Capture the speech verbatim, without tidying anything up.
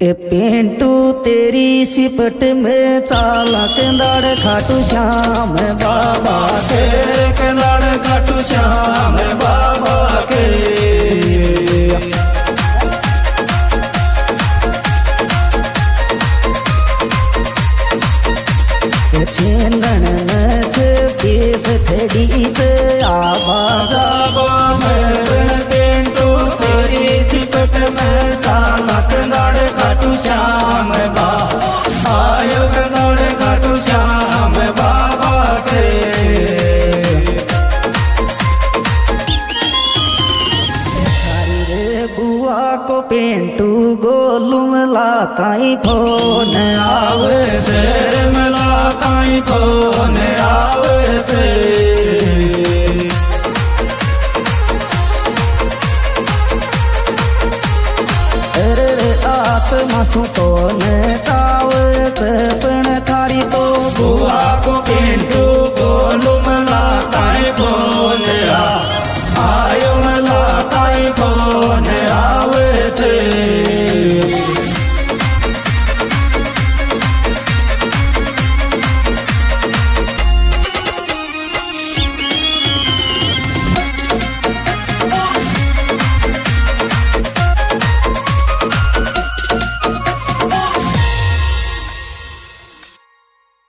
ए पेंटू तेरी सिपट में चाला कंदाड़ खाटू श्याम बाबा के कंदाड़ खाटू श्याम बाबा के छेंदन बेस थड़ी आबा जाबा मेरे पेंटू तेरी सिपट में चाला कंदाड़ खाटू श्याम बाबा आयो कंदाड़ खाटू श्याम बाबा के रे बुआ को पेंटू गोलू लाताई फोन आवे शेर मिला काई फोन आवे से अरे आत्मा सु तो न चावत